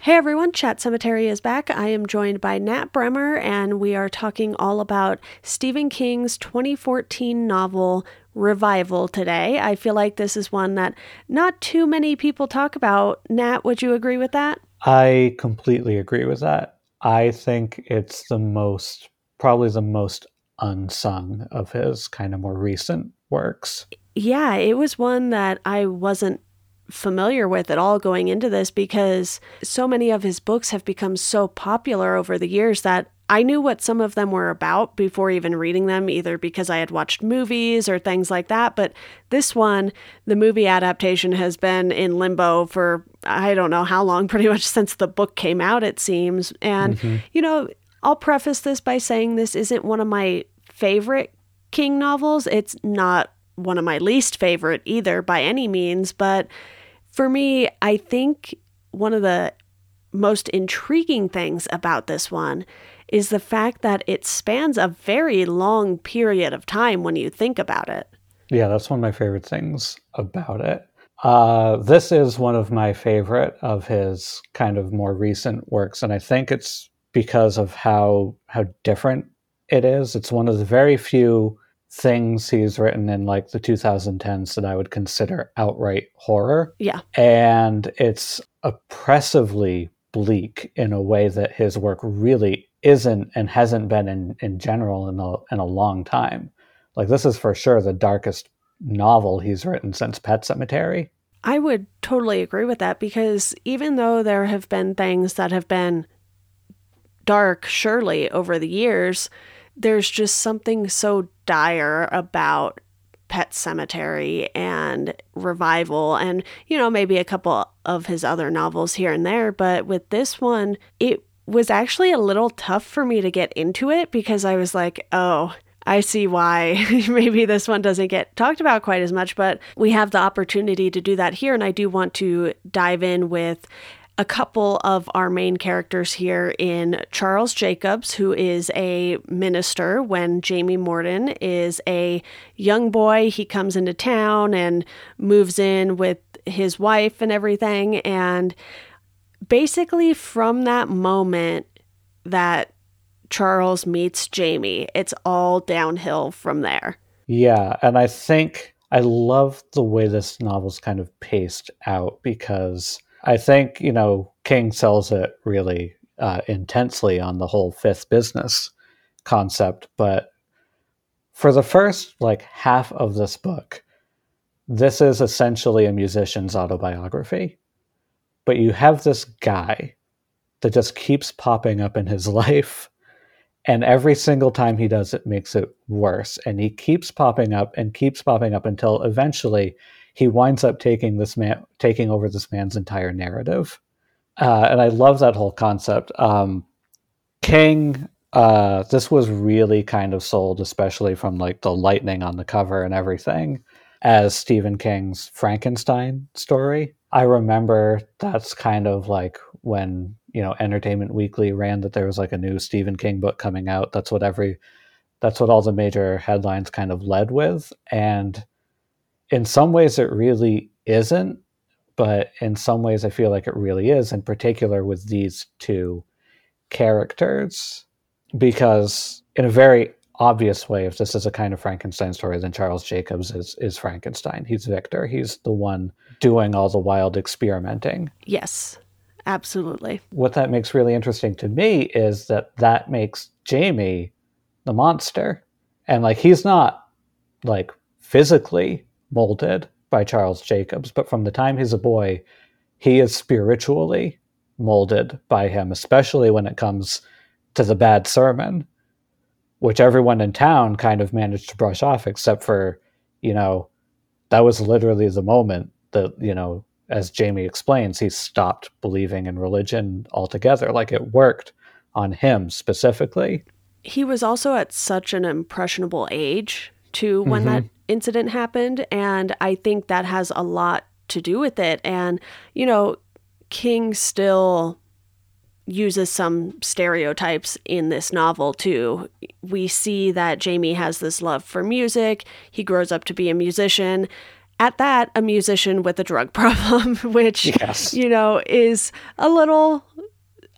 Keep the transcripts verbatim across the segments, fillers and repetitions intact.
Hey everyone, Chat Cemetery is back. I am joined by Nat Bremer, and we are talking all about Stephen King's twenty fourteen novel, Revival, today. I feel like this is one that not too many people talk about. Nat, would you agree with that? I completely agree with that. I think it's the most, probably the most unsung of his kind of more recent works. Yeah, it was one that I wasn't familiar with at all going into this because so many of his books have become so popular over the years that I knew what some of them were about before even reading them, either because I had watched movies or things like that. But this one, the movie adaptation has been in limbo for I don't know how long, pretty much since the book came out, it seems. And, mm-hmm. you know, I'll preface this by saying this isn't one of my favorite King novels. It's not one of my least favorite either by any means, but for me, I think one of the most intriguing things about this one is the fact that it spans a very long period of time when you think about it. Yeah, that's one of my favorite things about it. Uh, this is one of my favorite of his kind of more recent works, and I think it's because of how how different it is. It's one of the very few things he's written in like the two thousand tens that I would consider outright horror. Yeah. And it's oppressively bleak in a way that his work really isn't and hasn't been in, in general in a, in a long time. Like, this is for sure the darkest novel he's written since Pet Sematary. I would totally agree with that, because even though there have been things that have been dark, surely, over the years, there's just something so dire about Pet Sematary and Revival and, you know, maybe a couple of his other novels here and there. But with this one, it was actually a little tough for me to get into it because I was like, oh, I see why maybe this one doesn't get talked about quite as much, but we have the opportunity to do that here. And I do want to dive in with a couple of our main characters here in Charles Jacobs, who is a minister when Jamie Morton is a young boy. He comes into town and moves in with his wife and everything. And basically from that moment that Charles meets Jamie, it's all downhill from there. Yeah, and I think I love the way this novel's kind of paced out, because I think, you know, King sells it really uh, intensely on the whole fifth business concept. But for the first, like, half of this book, this is essentially a musician's autobiography. But you have this guy that just keeps popping up in his life. And every single time he does it makes it worse. And he keeps popping up and keeps popping up until eventually he winds up taking this man, taking over this man's entire narrative. Uh, and I love that whole concept. Um, King, uh, this was really kind of sold, especially from like the lightning on the cover and everything, as Stephen King's Frankenstein story. I remember that's kind of like when, you know, Entertainment Weekly ran that there was like a new Stephen King book coming out. That's what every, that's what all the major headlines kind of led with. And in some ways it really isn't, but in some ways I feel like it really is, in particular with these two characters, because in a very obvious way, if this is a kind of Frankenstein story, then Charles Jacobs is, is Frankenstein. He's Victor. He's the one doing all the wild experimenting. Yes, absolutely. What that makes really interesting to me is that that makes Jamie the monster. And like, he's not like physically molded by Charles Jacobs, but from the time he's a boy, he is spiritually molded by him, especially when it comes to the bad sermon, which everyone in town kind of managed to brush off, except for, you know, that was literally the moment that, you know, as Jamie explains, he stopped believing in religion altogether. Like, it worked on him specifically. He was also at such an impressionable age, too, when mm-hmm. that incident happened. And I think that has a lot to do with it. And, you know, King still uses some stereotypes in this novel, too. We see that Jamie has this love for music. He grows up to be a musician. At that, a musician with a drug problem, which, yes. you know, is a little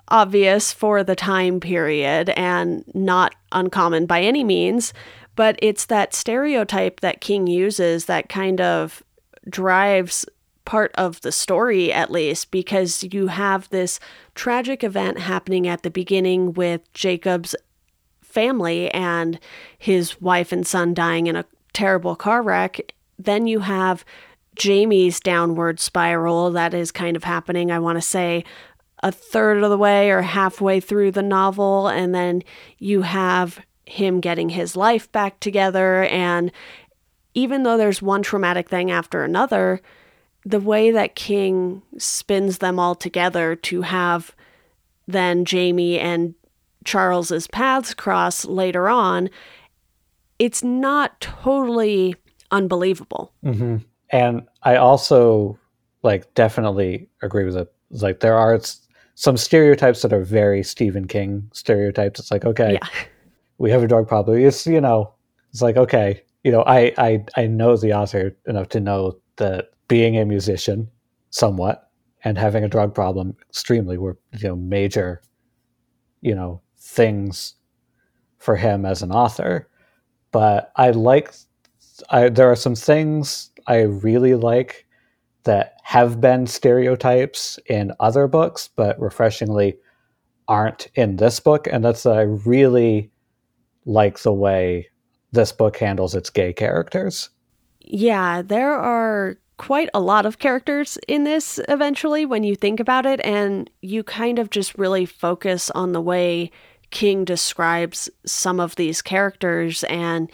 obvious for the time period and not uncommon by any means, but it's that stereotype that King uses that kind of drives part of the story, at least, because you have this tragic event happening at the beginning with Jacob's family and his wife and son dying in a terrible car wreck. Then you have Jaime's downward spiral that is kind of happening, I want to say, a third of the way or halfway through the novel. And then you have him getting his life back together. And even though there's one traumatic thing after another, the way that King spins them all together to have then Jaime and Charles's paths cross later on, it's not totally unbelievable. Mm-hmm. And I also like definitely agree with it. Like there are some stereotypes that are very Stephen King stereotypes. It's like, okay, yeah. we have a drug problem. It's, you know, it's like, okay, you know, I, I, I know the author enough to know that being a musician somewhat and having a drug problem extremely were, you know, major, you know, things for him as an author. But I like, I, there are some things I really like that have been stereotypes in other books, but refreshingly aren't in this book. And that's that I really like the way this book handles its gay characters. Yeah, there are quite a lot of characters in this eventually when you think about it, and you kind of just really focus on the way King describes some of these characters, and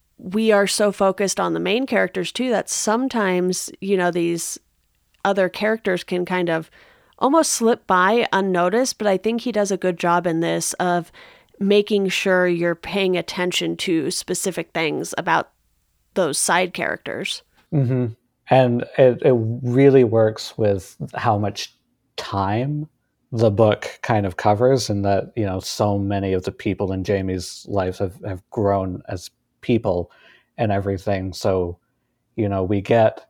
we are so focused on the main characters too that sometimes, you know, these other characters can kind of almost slip by unnoticed, but I think he does a good job in this of making sure you're paying attention to specific things about those side characters. Mm-hmm. And it, it really works with how much time the book kind of covers, and that, you know, so many of the people in Jaime's life have, have grown as people and everything. So, you know, we get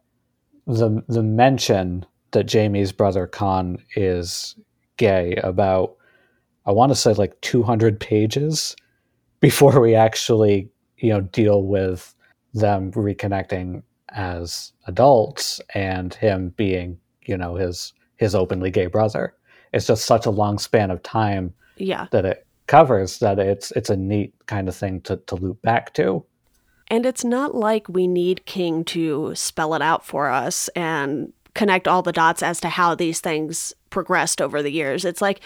the the mention that Jaime's brother Con is gay about, I want to say like two hundred pages before we actually, you know, deal with them reconnecting as adults and him being, you know, his his openly gay brother. It's just such a long span of time yeah. that it covers that it's it's a neat kind of thing to, to loop back to. And it's not like we need King to spell it out for us and connect all the dots as to how these things progressed over the years. It's like,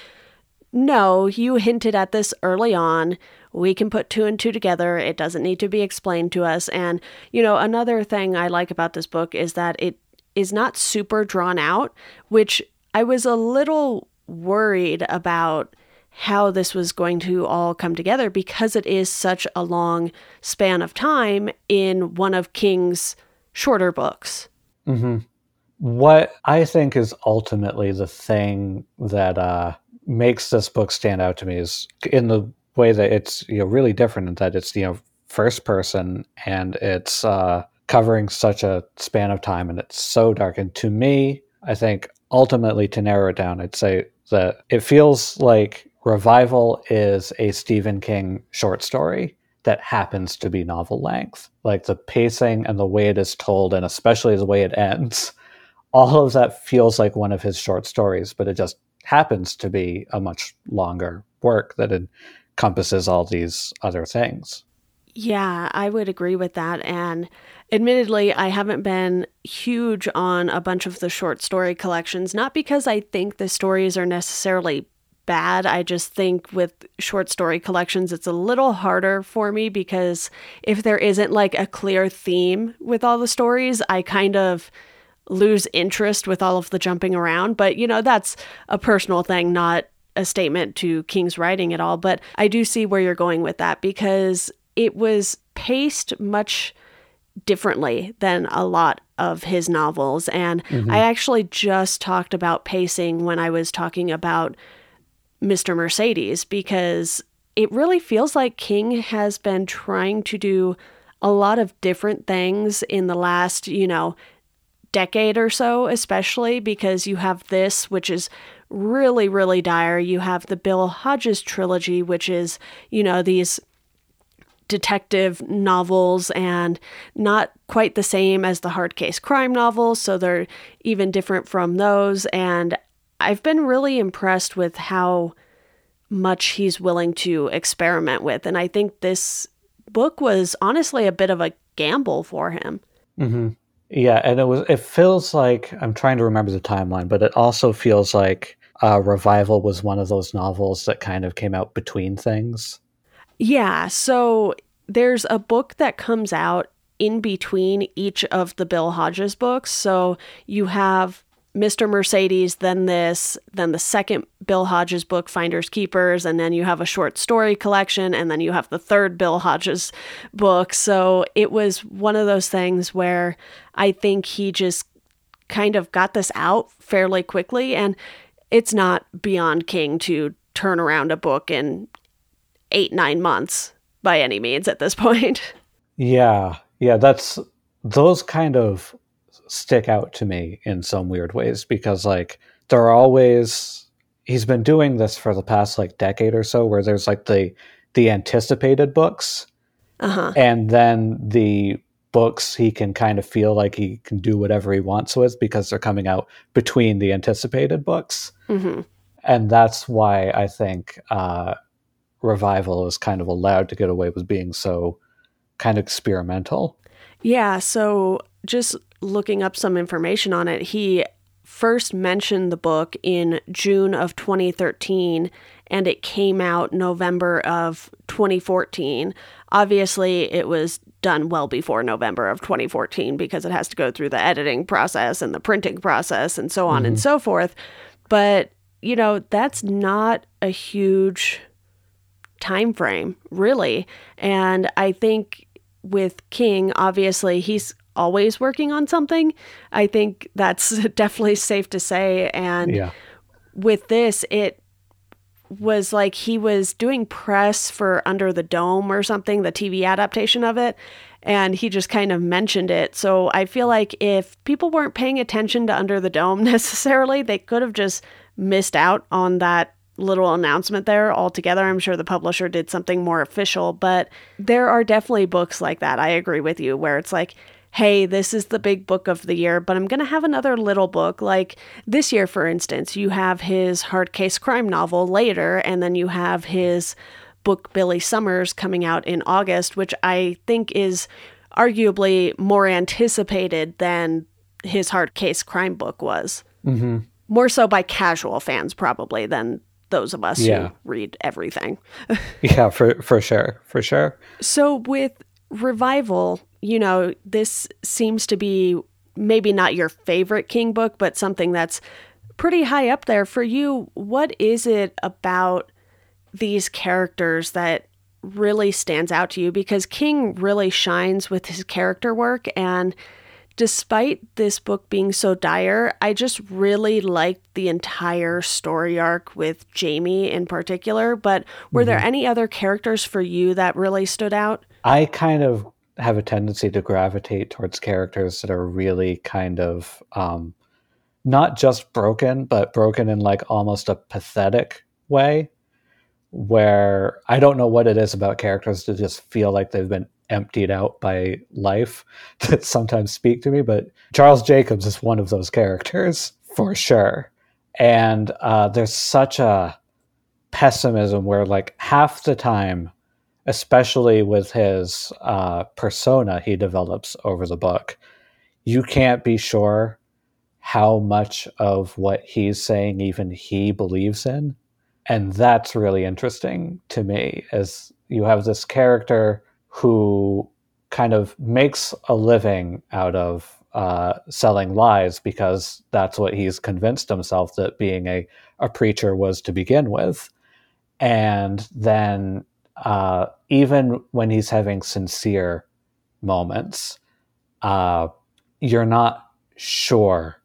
no, you hinted at this early on. We can put two and two together. It doesn't need to be explained to us. And, you know, another thing I like about this book is that it is not super drawn out, which I was a little worried about how this was going to all come together because it is such a long span of time in one of King's shorter books. Mm-hmm. What I think is ultimately the thing that uh, makes this book stand out to me is in the way that it's, you know, really different in that it's, you know, first person and it's uh, covering such a span of time and it's so dark. And to me, I think ultimately to narrow it down, I'd say that it feels like Revival is a Stephen King short story that happens to be novel length. Like the pacing and the way it is told, and especially the way it ends, all of that feels like one of his short stories, but it just happens to be a much longer work that encompasses all these other things. Yeah, I would agree with that. And admittedly, I haven't been huge on a bunch of the short story collections, not because I think the stories are necessarily bad. I just think with short story collections, it's a little harder for me because if there isn't like a clear theme with all the stories, I kind of lose interest with all of the jumping around. But, you know, that's a personal thing, not a statement to King's writing at all. But I do see where you're going with that because it was paced much differently than a lot of his novels. And mm-hmm. I actually just talked about pacing when I was talking about Mister Mercedes, because it really feels like King has been trying to do a lot of different things in the last, you know, decade or so, especially because you have this, which is really, really dire. You have the Bill Hodges trilogy, which is, you know, these detective novels and not quite the same as the hard case crime novels, so they're even different from those. And I've been really impressed with how much he's willing to experiment with. And I think this book was honestly a bit of a gamble for him. Mm-hmm. Yeah, and it was. It feels like, I'm trying to remember the timeline, but it also feels like uh, Revival was one of those novels that kind of came out between things. Yeah, so there's a book that comes out in between each of the Bill Hodges books. So you have Mister Mercedes, then this, then the second Bill Hodges book, Finders Keepers, and then you have a short story collection, and then you have the third Bill Hodges book. So it was one of those things where I think he just kind of got this out fairly quickly, and it's not beyond King to turn around a book in eight, nine months by any means at this point. Yeah, yeah, that's those kind of stick out to me in some weird ways, because like there are always, he's been doing this for the past like decade or so, where there's like the the anticipated books, uh-huh. and then the books he can kind of feel like he can do whatever he wants with because they're coming out between the anticipated books. Mm-hmm. And that's why I think uh Revival is kind of allowed to get away with being so kind of experimental. Yeah, so just looking up some information on it, he first mentioned the book in June of twenty thirteen, and it came out November of twenty fourteen. Obviously, it was done well before November of twenty fourteen because it has to go through the editing process and the printing process and so on mm-hmm. and so forth. But, you know, that's not a huge time frame, really. And I think with King, obviously, he's always working on something. I think that's definitely safe to say. And yeah. with this, it was like he was doing press for Under the Dome or something, the T V adaptation of it, and he just kind of mentioned it. So I feel like if people weren't paying attention to Under the Dome necessarily, they could have just missed out on that little announcement there altogether. I'm sure the publisher did something more official, but there are definitely books like that. I agree with you, where it's like, hey, this is the big book of the year, but I'm going to have another little book. Like this year, for instance, you have his hard case crime novel later, and then you have his book, Billy Summers, coming out in August, which I think is arguably more anticipated than his hard case crime book was. Mm-hmm. More so by casual fans, probably, than those of us yeah. who read everything. yeah, for for sure, for sure. So with Revival, you know, this seems to be maybe not your favorite King book, but something that's pretty high up there for you. What is it about these characters that really stands out to you? Because King really shines with his character work, and despite this book being so dire, I just really liked the entire story arc with Jamie in particular. But were mm-hmm. there any other characters for you that really stood out? I kind of have a tendency to gravitate towards characters that are really kind of um, not just broken, but broken in like almost a pathetic way, where I don't know what it is about characters to just feel like they've been emptied out by life that sometimes speak to me. But Charles Jacobs is one of those characters for sure. And uh, there's such a pessimism where like half the time, especially with his uh, persona he develops over the book, you can't be sure how much of what he's saying even he believes in. And that's really interesting to me, as you have this character who kind of makes a living out of uh, selling lies because that's what he's convinced himself that being a, a preacher was to begin with. And then uh, even when he's having sincere moments, uh, you're not sure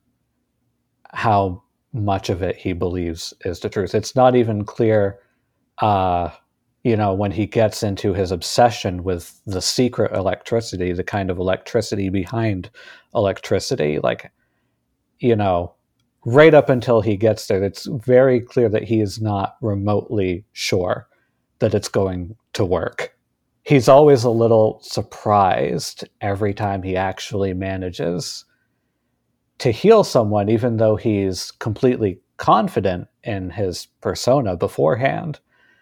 how much of it he believes is the truth. It's not even clear, uh, you know, when he gets into his obsession with the secret electricity, the kind of electricity behind electricity, like, you know, right up until he gets there, it's very clear that he is not remotely sure that it's going to work. He's always a little surprised every time he actually manages to heal someone, even though he's completely confident in his persona beforehand.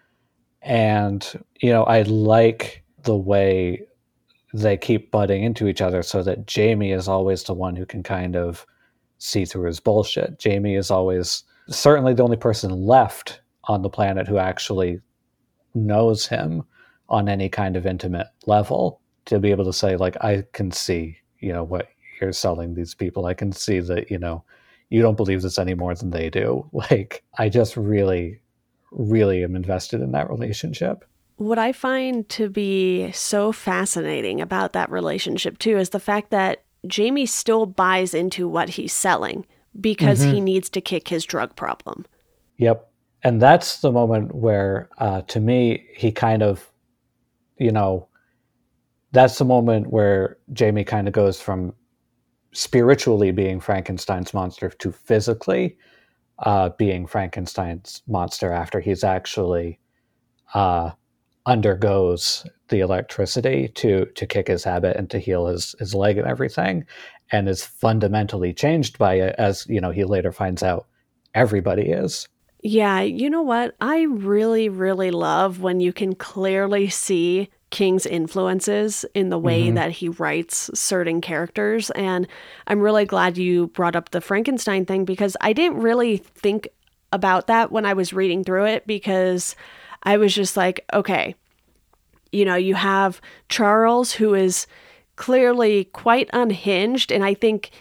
And, you know, I like the way they keep butting into each other so that Jamie is always the one who can kind of see through his bullshit. Jamie is always certainly the only person left on the planet who actually knows him on any kind of intimate level, to be able to say, like, I can see, you know, what you're selling these people. I can see that, you know, you don't believe this any more than they do. Like, I just really, really am invested in that relationship. What I find to be so fascinating about that relationship, too, is the fact that Jamie still buys into what he's selling because mm-hmm. he needs to kick his drug problem. Yep. And that's the moment where, uh, to me, he kind of, you know, that's the moment where Jamie kind of goes from spiritually being Frankenstein's monster to physically uh, being Frankenstein's monster after he's actually uh, undergoes the electricity to to kick his habit and to heal his, his leg and everything, and is fundamentally changed by it, as, you know, he later finds out everybody is. Yeah, you know what? I really, really love when you can clearly see King's influences in the way mm-hmm. that he writes certain characters. And I'm really glad you brought up the Frankenstein thing, because I didn't really think about that when I was reading through it, because I was just like, okay, you know, you have Charles, who is clearly quite unhinged, and I think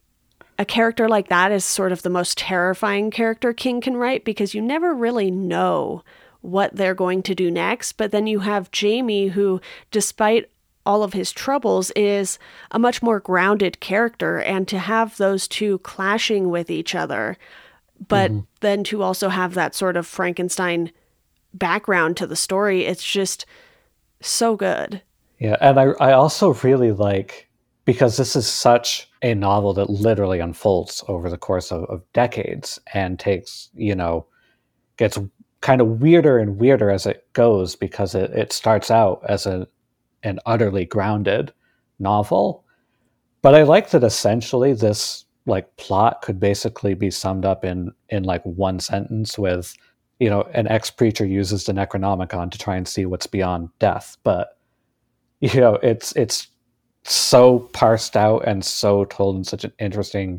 a character like that is sort of the most terrifying character King can write, because you never really know what they're going to do next. But then you have Jamie, who, despite all of his troubles, is a much more grounded character. And to have those two clashing with each other, but mm-hmm. then to also have that sort of Frankenstein background to the story, it's just so good. Yeah, and I, I also really like, because this is such a novel that literally unfolds over the course of, of decades and takes, you know, gets kind of weirder and weirder as it goes, because it, it starts out as a, an utterly grounded novel. But I like that essentially this, like, plot could basically be summed up in, in like one sentence with, you know, an ex-preacher uses the Necronomicon to try and see what's beyond death. But, you know, it's it's so parsed out and so told in such an interesting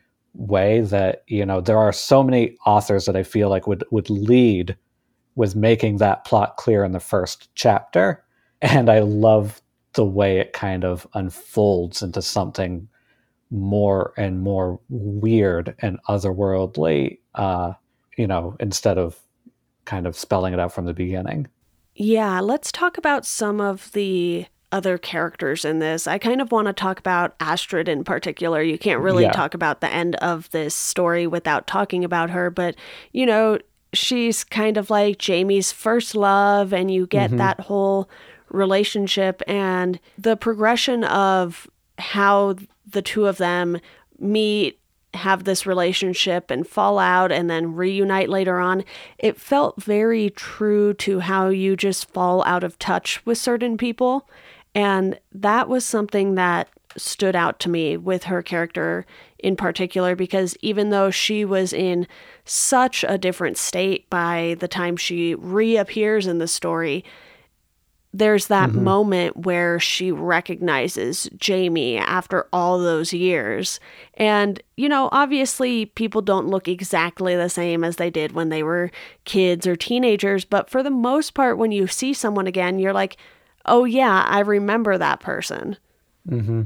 way that, you know, there are so many authors that I feel like would, would lead with making that plot clear in the first chapter. And I love the way it kind of unfolds into something more and more weird and otherworldly, uh, you know, instead of kind of spelling it out from the beginning. Yeah, let's talk about some of the other characters in this. I kind of want to talk about Astrid in particular. You can't really yeah. talk about the end of this story without talking about her, but, you know, she's kind of like Jamie's first love, and you get mm-hmm. that whole relationship and the progression of how the two of them meet, have this relationship and fall out and then reunite later on. It felt very true to how you just fall out of touch with certain people. And that was something that stood out to me with her character in particular, because even though she was in such a different state by the time she reappears in the story, there's that mm-hmm. moment where she recognizes Jamie after all those years. And, you know, obviously people don't look exactly the same as they did when they were kids or teenagers, but for the most part, when you see someone again, you're like, oh yeah, I remember that person. Mm-hmm.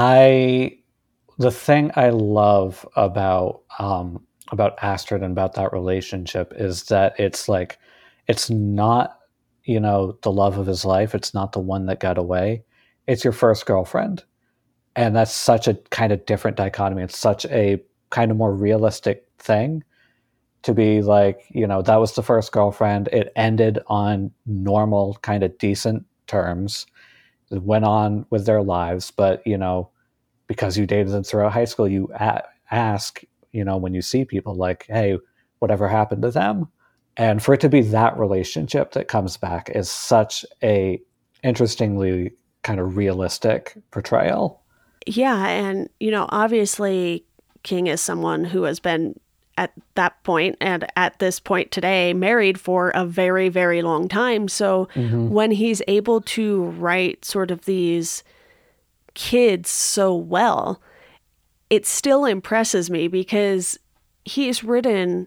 I, the thing I love about, um, about Astrid and about that relationship is that it's like, it's not, you know, the love of his life. It's not the one that got away. It's your first girlfriend. And that's such a kind of different dichotomy. It's such a kind of more realistic thing to be like, you know, that was the first girlfriend. It ended on normal, kind of decent terms. It went on with their lives. But, you know, because you dated them throughout high school, you a- ask, you know, when you see people like, hey, whatever happened to them? And for it to be that relationship that comes back is such a interestingly kind of realistic portrayal. Yeah, and you know, obviously King is someone who has been at that point and at this point today married for a very, very long time. So Mm-hmm. when he's able to write sort of these kids so well, it still impresses me because he's written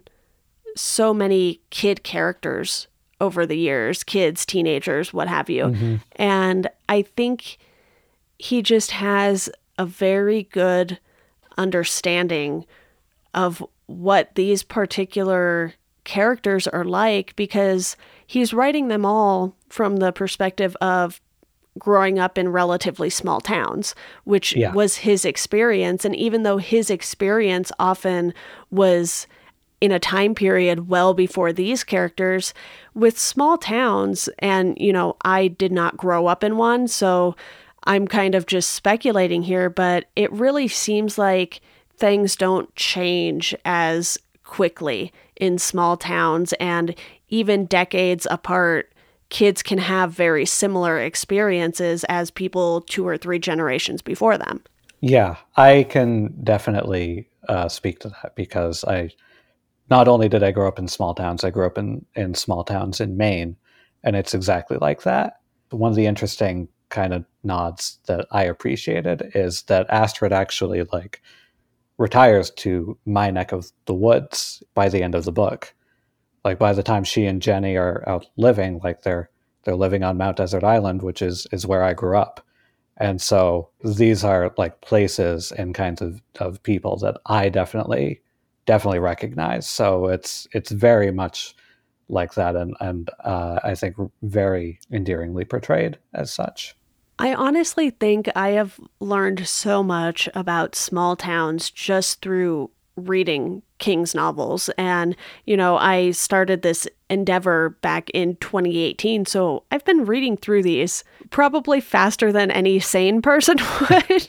so many kid characters over the years, kids, teenagers, what have you. Mm-hmm. And I think he just has a very good understanding of what these particular characters are like because he's writing them all from the perspective of growing up in relatively small towns, which Yeah. was his experience. And even though his experience often was in a time period well before these characters, with small towns, and, you know, I did not grow up in one, so I'm kind of just speculating here, but it really seems like things don't change as quickly in small towns, and even decades apart, kids can have very similar experiences as people two or three generations before them. Yeah, I can definitely uh, speak to that because I not only did I grow up in small towns, I grew up in, in small towns in Maine, and it's exactly like that. One of the interesting kind of nods that I appreciated is that Astrid actually like retires to my neck of the woods by the end of the book. Like by the time she and Jenny are out living, like they're they're living on Mount Desert Island, which is is where I grew up. And so these are like places and kinds of, of people that I definitely definitely recognize. So it's it's very much like that, and and uh, I think very endearingly portrayed as such. I honestly think I have learned so much about small towns just through reading King's novels. And, you know, I started this endeavor back in twenty eighteen. So I've been reading through these probably faster than any sane person would.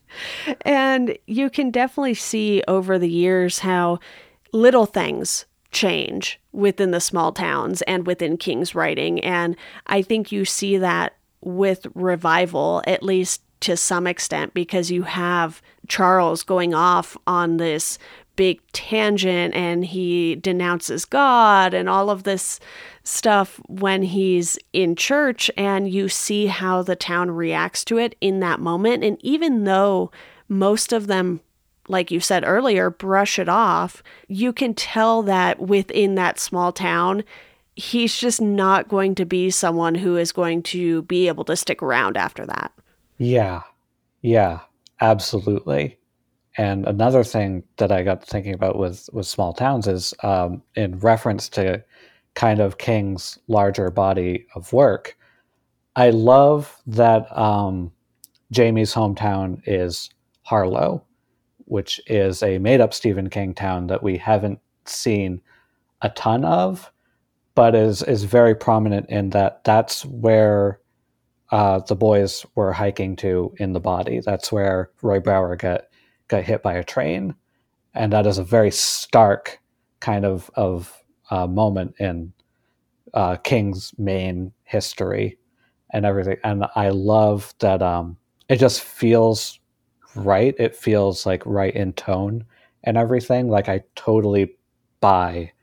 And you can definitely see over the years how little things change within the small towns and within King's writing. And I think you see that with Revival, at least to some extent, because you have Charles going off on this big tangent and he denounces God and all of this stuff when he's in church, and you see how the town reacts to it in that moment. And even though most of them, like you said earlier, brush it off, you can tell that within that small town, he's just not going to be someone who is going to be able to stick around after that. Yeah, yeah, absolutely. And another thing that I got thinking about with, with small towns is um, in reference to kind of King's larger body of work, I love that um, Jamie's hometown is Harlow, which is a made-up Stephen King town that we haven't seen a ton of, but is is very prominent in that that's where uh, the boys were hiking to in the body. That's where Roy Brower got got hit by a train, and that is a very stark kind of of uh, moment in uh, King's main history and everything. And I love that um, it just feels right. It feels like right in tone and everything. Like I totally buy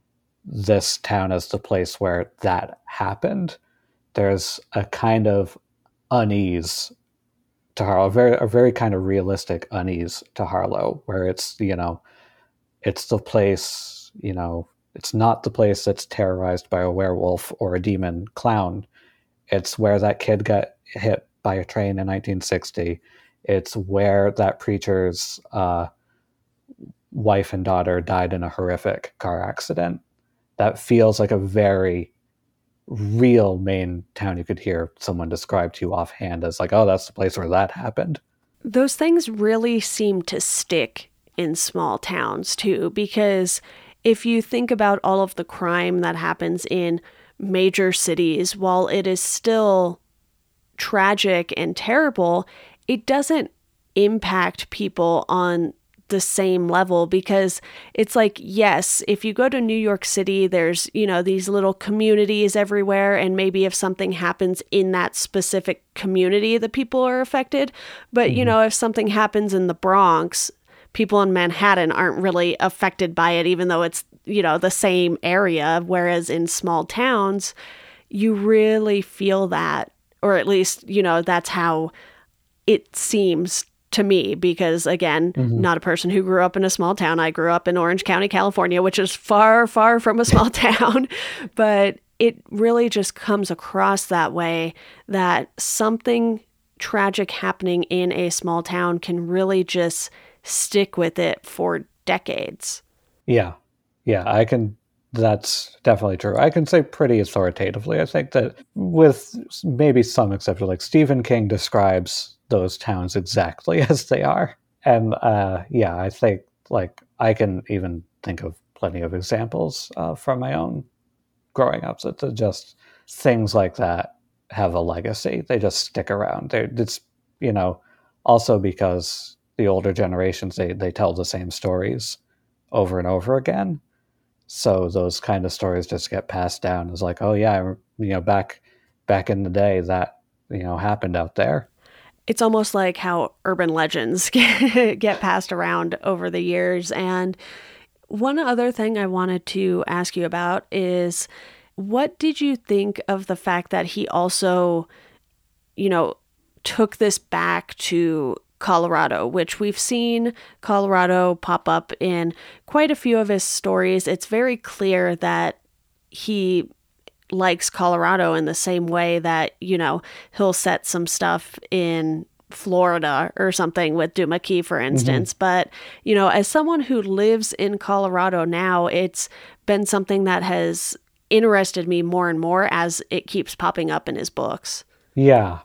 this town as the place where that happened. There's a kind of unease to Harlow, a very, a very kind of realistic unease to Harlow, where it's, you know, it's the place, you know, it's not the place that's terrorized by a werewolf or a demon clown. It's where that kid got hit by a train in nineteen sixty. It's where that preacher's uh, wife and daughter died in a horrific car accident. That feels like a very real Maine town. You could hear someone describe to you offhand as like, oh, that's the place where that happened. Those things really seem to stick in small towns too, because if you think about all of the crime that happens in major cities, while it is still tragic and terrible, it doesn't impact people on the same level, because it's like, yes, if you go to New York City, there's, you know, these little communities everywhere. And maybe if something happens in that specific community, the people are affected. But, mm-hmm. you know, if something happens in the Bronx, people in Manhattan aren't really affected by it, even though it's, you know, the same area. Whereas in small towns, you really feel that, or at least, you know, that's how it seems to me, because again, mm-hmm. not a person who grew up in a small town. I grew up in Orange County, California, which is far, far from a small town, but it really just comes across that way, that something tragic happening in a small town can really just stick with it for decades. Yeah. Yeah, I can, that's definitely true. I can say pretty authoritatively, I think, that with maybe some exception, like Stephen King describes those towns exactly as they are. And uh, yeah, I think like I can even think of plenty of examples uh, from my own growing up that just things like that have a legacy. They just stick around. They're, it's, you know, also because the older generations, they, they tell the same stories over and over again. So those kind of stories just get passed down as like, oh yeah, you know, back back in the day that, you know, happened out there. It's almost like how urban legends get, get passed around over the years. And one other thing I wanted to ask you about is, what did you think of the fact that he also, you know, took this back to Colorado, which we've seen Colorado pop up in quite a few of his stories? It's very clear that he likes Colorado in the same way that, you know, he'll set some stuff in Florida or something with Duma Key, for instance. Mm-hmm. But, you know, as someone who lives in Colorado now, it's been something that has interested me more and more as it keeps popping up in his books. Yeah.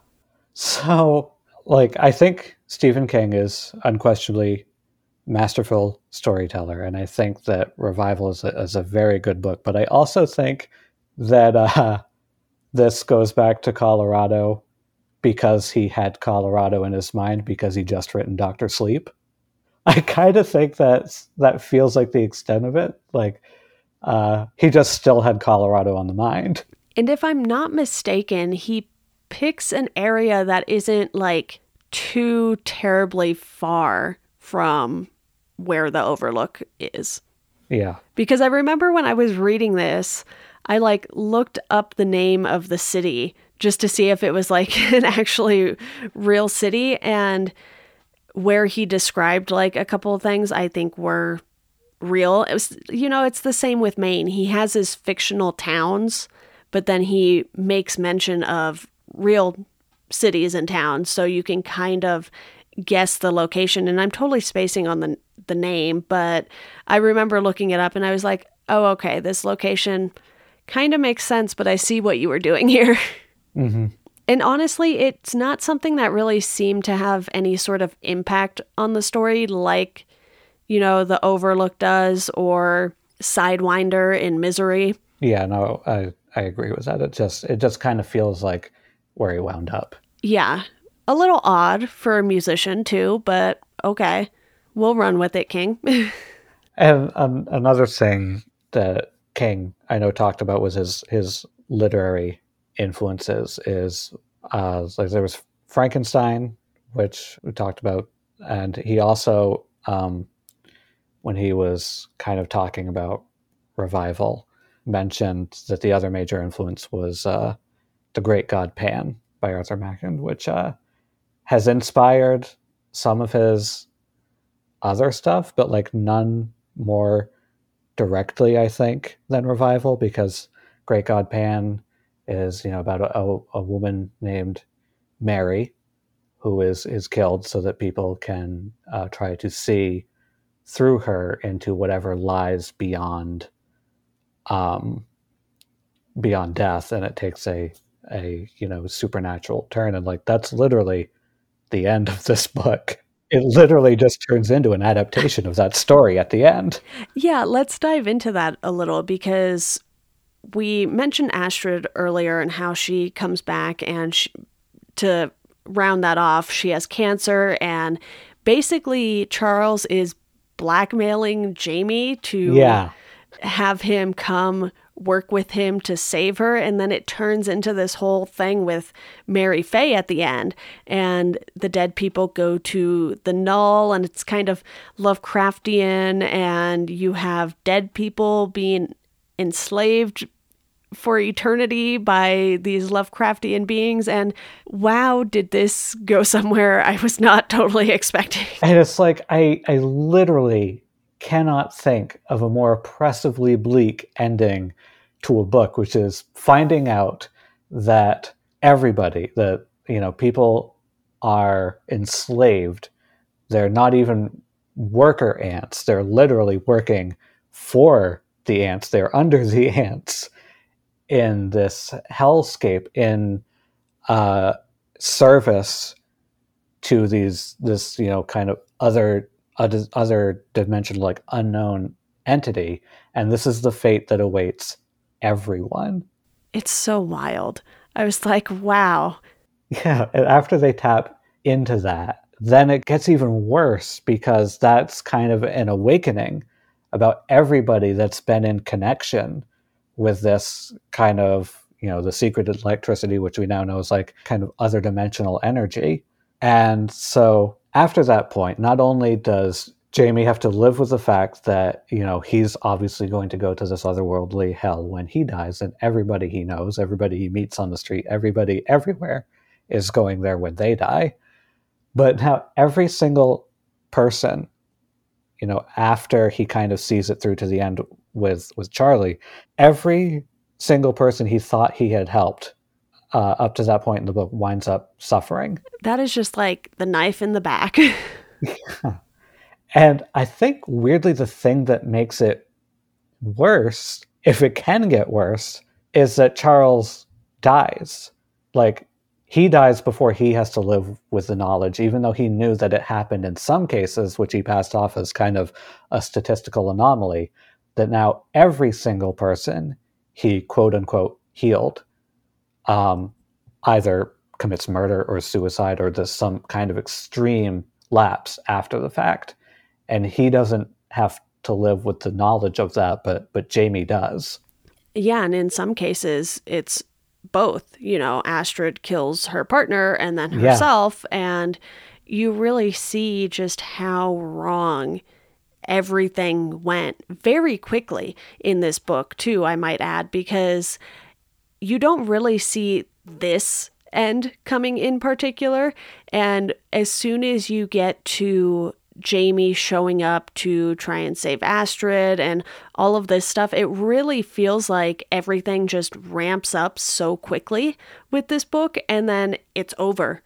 So, like, I think Stephen King is unquestionably masterful storyteller, and I think that Revival is a, is a very good book. But I also think that uh, this goes back to Colorado because he had Colorado in his mind because he just written Doctor Sleep. I kind of think that that feels like the extent of it. Like, uh, he just still had Colorado on the mind. And if I'm not mistaken, he picks an area that isn't like too terribly far from where the Overlook is. Yeah. Because I remember when I was reading this, I like looked up the name of the city just to see if it was like an actually real city. And where he described like a couple of things I think were real. It was, you know, it's the same with Maine. He has his fictional towns, but then he makes mention of real cities and towns. So you can kind of guess the location. And I'm totally spacing on the the name, but I remember looking it up and I was like, oh, okay, this location kind of makes sense, but I see what you were doing here. Mm-hmm. And honestly, it's not something that really seemed to have any sort of impact on the story like, you know, The Overlook does or Sidewinder in Misery. Yeah, no, I, I agree with that. It just it just kind of feels like where he wound up. Yeah. A little odd for a musician too, but okay. We'll run with it, King. And um, another thing that King, I know, talked about was his his literary influences is uh, like there was Frankenstein, which we talked about, and he also, um, when he was kind of talking about Revival, mentioned that the other major influence was uh, The Great God Pan by Arthur Machen, which uh, has inspired some of his other stuff, but like none more directly, I think, than Revival, because Great God Pan is, you know, about a, a woman named Mary who is is killed so that people can uh, try to see through her into whatever lies beyond um beyond death, and it takes a a you know supernatural turn, and like that's literally the end of this book. It literally just turns into an adaptation of that story at the end. Yeah, let's dive into that a little, because we mentioned Astrid earlier and how she comes back, and she, to round that off, she has cancer, and basically Charles is blackmailing Jamie to Yeah. have him come work with him to save her. And then it turns into this whole thing with Mary Faye at the end. And the dead people go to the Null, and it's kind of Lovecraftian, and you have dead people being enslaved for eternity by these Lovecraftian beings. And wow, did this go somewhere I was not totally expecting. And it's like, I, I literally cannot think of a more oppressively bleak ending to a book, which is finding out that everybody, that, you know, people are enslaved. They're not even worker ants. They're literally working for the ants. They're under the ants in this hellscape, in uh, service to these, this, you know, kind of other other, other dimensional, like unknown entity. And this is the fate that awaits everyone. It's so wild. I was like, wow. Yeah, and after they tap into that, then it gets even worse, because that's kind of an awakening about everybody that's been in connection with this kind of, you know, the secret electricity, which we now know is like kind of other dimensional energy. And so after that point, not only does Jamie have to live with the fact that, you know, he's obviously going to go to this otherworldly hell when he dies, and everybody he knows, everybody he meets on the street, everybody everywhere is going there when they die. But now every single person, you know, after he kind of sees it through to the end with, with Charlie, every single person he thought he had helped uh, up to that point in the book winds up suffering. That is just like the knife in the back. Yeah. And I think, weirdly, the thing that makes it worse, if it can get worse, is that Charles dies. Like, he dies before he has to live with the knowledge, even though he knew that it happened in some cases, which he passed off as kind of a statistical anomaly, that now every single person he, quote unquote, healed um, either commits murder or suicide, or does some kind of extreme lapse after the fact. And he doesn't have to live with the knowledge of that, but but Jamie does. Yeah, and in some cases, it's both. You know, Astrid kills her partner and then herself, yeah. And you really see just how wrong everything went very quickly in this book, too, I might add, because you don't really see this end coming in particular. And as soon as you get to Jamie showing up to try and save Astrid and all of this stuff, it really feels like everything just ramps up so quickly with this book, and then it's over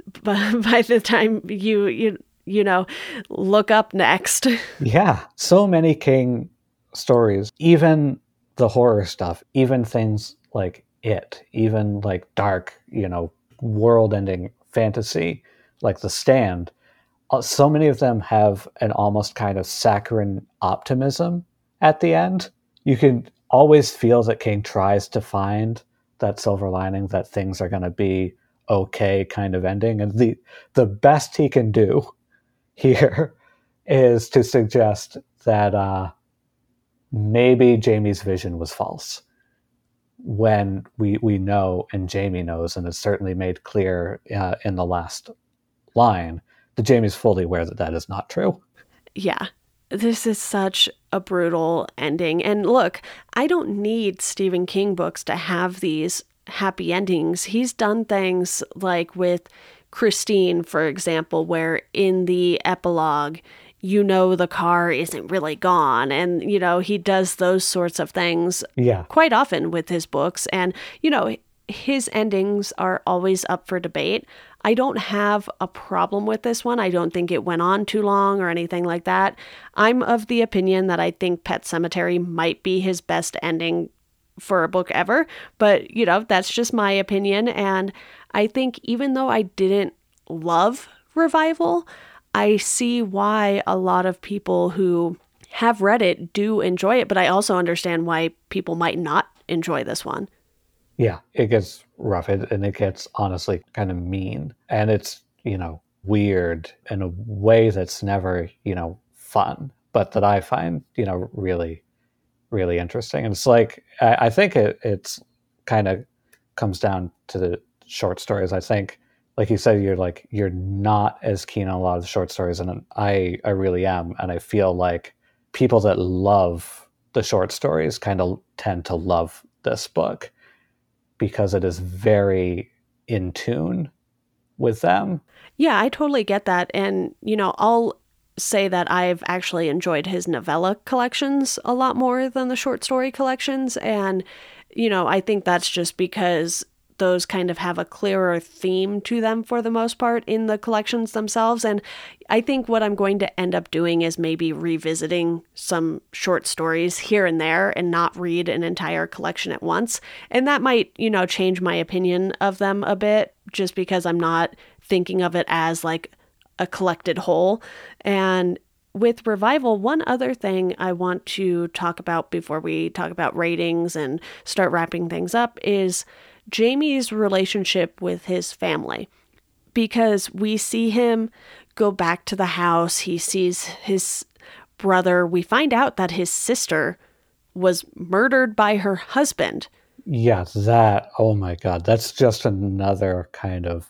by the time you you you know look up next. Yeah, so many King stories, even the horror stuff, even things like It, even like dark, you know, world-ending fantasy like The Stand. So many of them have an almost kind of saccharine optimism at the end. You can always feel that King tries to find that silver lining, that things are going to be okay kind of ending. And the the best he can do here is to suggest that uh, maybe Jamie's vision was false. When we, we know, and Jamie knows, and it's certainly made clear uh, in the last line, that Jamie's fully aware that that is not true. Yeah, this is such a brutal ending. And look, I don't need Stephen King books to have these happy endings. He's done things like with Christine, for example, where in the epilogue, you know, the car isn't really gone. And, you know, he does those sorts of things yeah. quite often with his books. And, you know, his endings are always up for debate. I don't have a problem with this one. I don't think it went on too long or anything like that. I'm of the opinion that I think Pet Sematary might be his best ending for a book ever. But, you know, that's just my opinion. And I think even though I didn't love Revival, I see why a lot of people who have read it do enjoy it. But I also understand why people might not enjoy this one. Yeah, it gets rough, and it gets honestly kind of mean. And it's, you know, weird in a way that's never, you know, fun. but that I find, you know, really, really interesting. And it's like, I, I think it it's kind of comes down to the short stories. I think, like you said, you're like, you're not as keen on a lot of the short stories, and I, I really am. And I feel like people that love the short stories kind of tend to love this book because it is very in tune with them. Yeah, I totally get that. And, you know, I'll say that I've actually enjoyed his novella collections a lot more than the short story collections. And, you know, I think that's just because those kind of have a clearer theme to them for the most part in the collections themselves. And I think what I'm going to end up doing is maybe revisiting some short stories here and there and not read an entire collection at once. And that might, you know, change my opinion of them a bit just because I'm not thinking of it as like a collected whole. And with Revival, one other thing I want to talk about before we talk about ratings and start wrapping things up is Jamie's relationship with his family, because we see him go back to the house. He sees his brother. We find out that his sister was murdered by her husband. Yeah, that, oh my God, that's just another kind of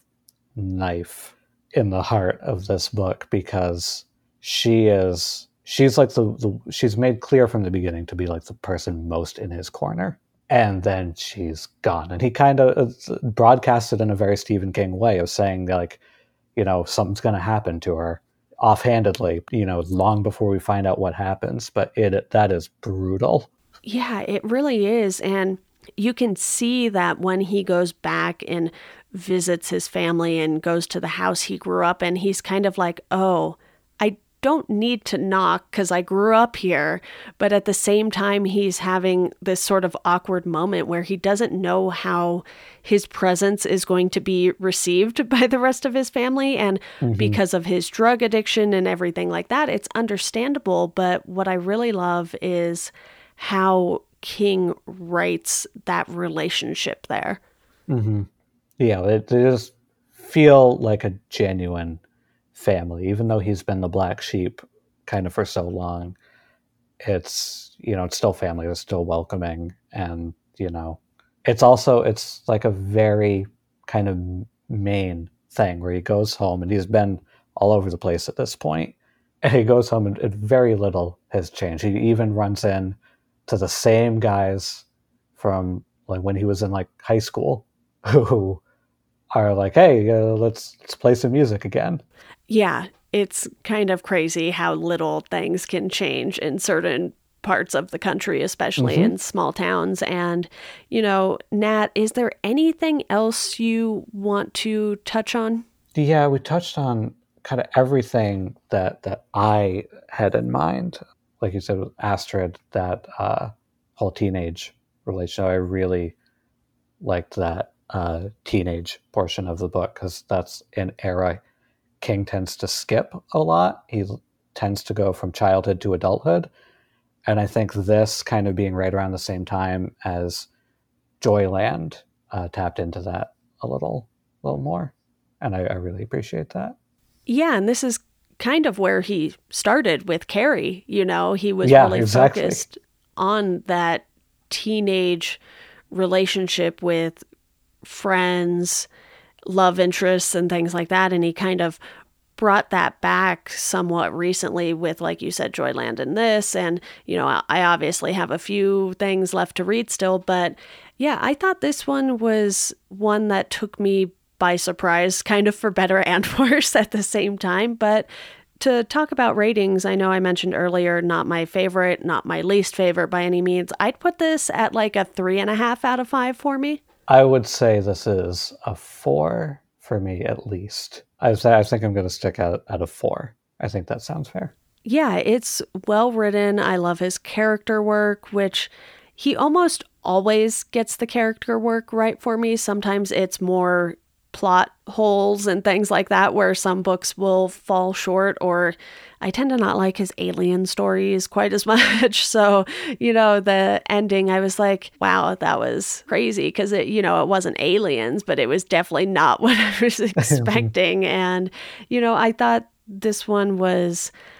knife in the heart of this book, because she is, she's like the, the she's made clear from the beginning to be like the person most in his corner. And then she's gone. And he kind of broadcasted in a very Stephen King way of saying, like, you know, something's going to happen to her offhandedly, you know, long before we find out what happens. But it that is brutal. Yeah, it really is. And you can see that when he goes back and visits his family and goes to the house he grew up in, he's kind of like, oh, I don't need to knock because I grew up here. But at the same time, he's having this sort of awkward moment where he doesn't know how his presence is going to be received by the rest of his family. And mm-hmm. because of his drug addiction and everything like that, it's understandable. But what I really love is how King writes that relationship there. Mm-hmm. Yeah, it, they just feel like a genuine family, even though he's been the black sheep kind of for so long. It's, you know, it's still family. It's still welcoming. And, you know, it's also, it's like a very kind of main thing where he goes home, and he's been all over the place at this point. And he goes home and, and very little has changed. He even runs in to the same guys from like when he was in like high school who are like, hey, uh, let's let's play some music again. Yeah, it's kind of crazy how little things can change in certain parts of the country, especially mm-hmm. in small towns. And, you know, Nat, is there anything else you want to touch on? Yeah, we touched on kind of everything that that I had in mind. Like you said, with Astrid, that uh, whole teenage relationship, I really liked that uh, teenage portion of the book, because that's an era King tends to skip a lot. He tends to go from childhood to adulthood. And I think this kind of being right around the same time as Joyland uh, tapped into that a little, little more. And I, I really appreciate that. Yeah, and this is kind of where he started with Carrie. You know, he was yeah, really exactly. focused on that teenage relationship with friends, love interests, and things like that. And he kind of brought that back somewhat recently with, like you said, Joyland and this. And, you know, I obviously have a few things left to read still. But yeah, I thought this one was one that took me by surprise, kind of for better and worse at the same time. But to talk about ratings, I know I mentioned earlier, not my favorite, not my least favorite by any means. I'd put this at like a three and a half out of five for me. I would say this is a four for me, at least. I, I think I'm going to stick out at a four. I think that sounds fair. Yeah, it's well written. I love his character work, which he almost always gets the character work right for me. Sometimes it's more plot holes and things like that where some books will fall short, or I tend to not like his alien stories quite as much. So, you know, the ending, I was like, wow, that was crazy, because it, you know, it wasn't aliens, but it was definitely not what I was expecting. And, you know, I thought this one was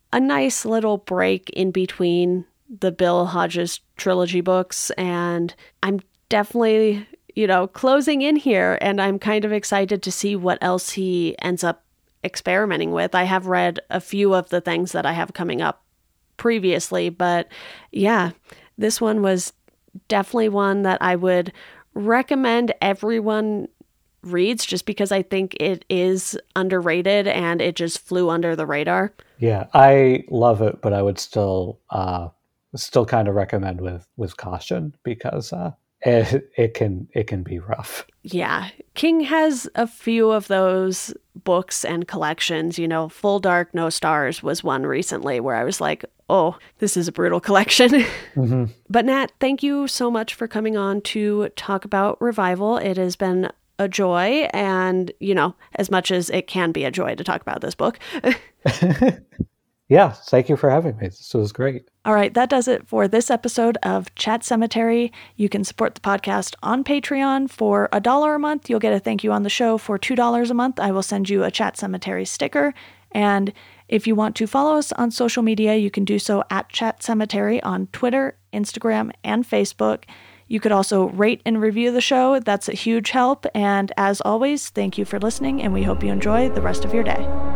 a nice little break in between the Bill Hodges trilogy books, and I'm definitely, you know, closing in here, and I'm kind of excited to see what else he ends up experimenting with. I have read a few of the things that I have coming up previously, but yeah, this one was definitely one that I would recommend everyone reads, just because I think it is underrated and it just flew under the radar. Yeah, I love it, but I would still uh, still kind of recommend with with caution, because uh, it, it can it can be rough. Yeah, King has a few of those books and collections. You know, Full Dark, No Stars was one recently where I was like, oh, this is a brutal collection. Mm-hmm. But Nat, thank you so much for coming on to talk about Revival. It has been a joy, and, you know, as much as it can be a joy to talk about this book. Yeah, thank you for having me. This was great. All right, that does it for this episode of Chat Cemetery. You can support the podcast on Patreon for a dollar a month. You'll get a thank you on the show. For two dollars a month, I will send you a Chat Cemetery sticker. And if you want to follow us on social media, you can do so at Chat Cemetery on Twitter, Instagram, and Facebook. You could also rate and review the show. That's a huge help. And as always, thank you for listening, and we hope you enjoy the rest of your day.